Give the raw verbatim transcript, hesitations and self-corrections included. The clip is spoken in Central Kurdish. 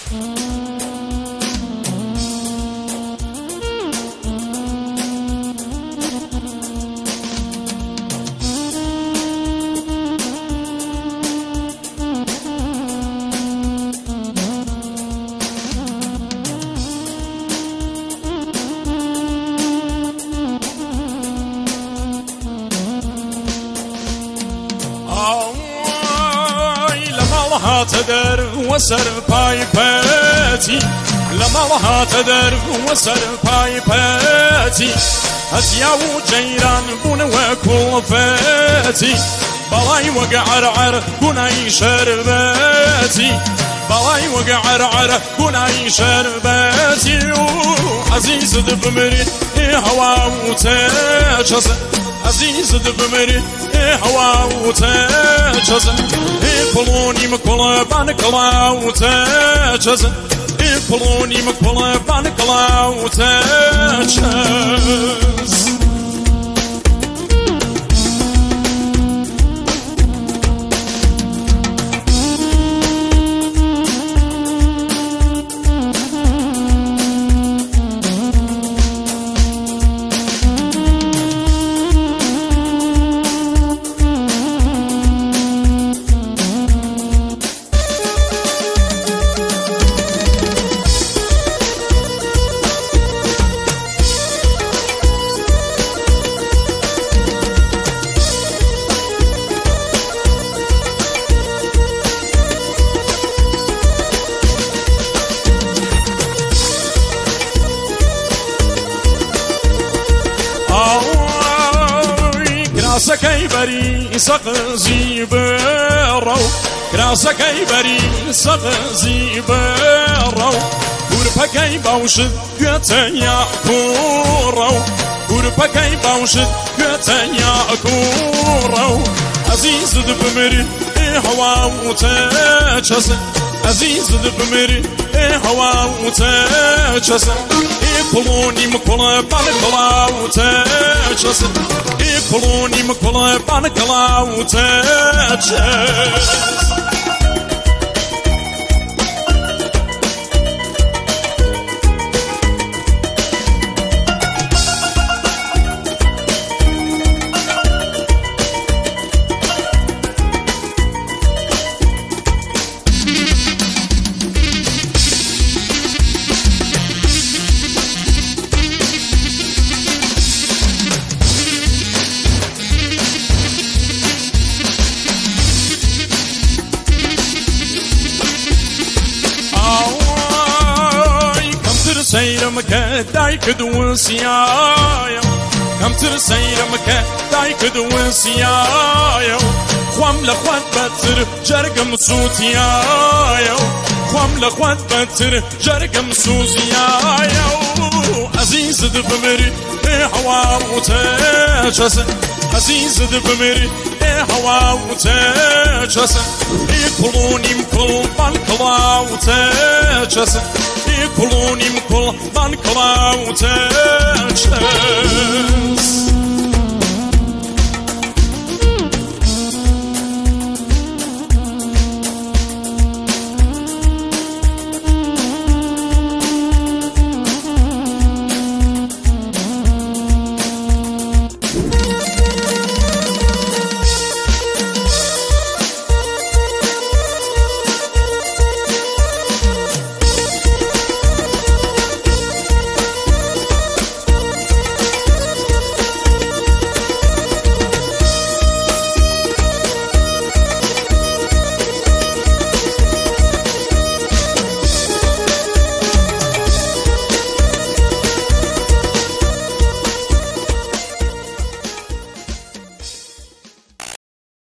تدر وسر باي باتي لما الله تدر وسر باي باتي هزيا وجيران بون وكل فاتي بلاي وقعر عر بناي شرباتي بلاي وقعر عر بناي شرباتي عزيز دبمري هوا وتجس عزيز دبمري هوا وتجس كلوني مكلا بانكلا وتجس كلوني مكلا بانكلا وتجس كراسكي بري سقزي برو كراسكي بري سقزي برو وربكي باوشد قتيا كورو وربكي باوشد قتيا كورو عزيز دبمري هوا وتجس عزيز دبمري هوا وتجس كلوني مكلا بانكلا وتجس كلوني مكلا بانكلا وتجس سيرم كدايك دوسيايا كم ترسيرم كدايك دوسيايا خوام لخوات بتر جرقم صوتيايا خوام لخوات بتر جرقم صوتيايا عزيز دبمري هوا وتجس عزيز دبمري هوا وتجس كلوني مكل بانكلا وتجس كلوني مكل بانكلا وتجس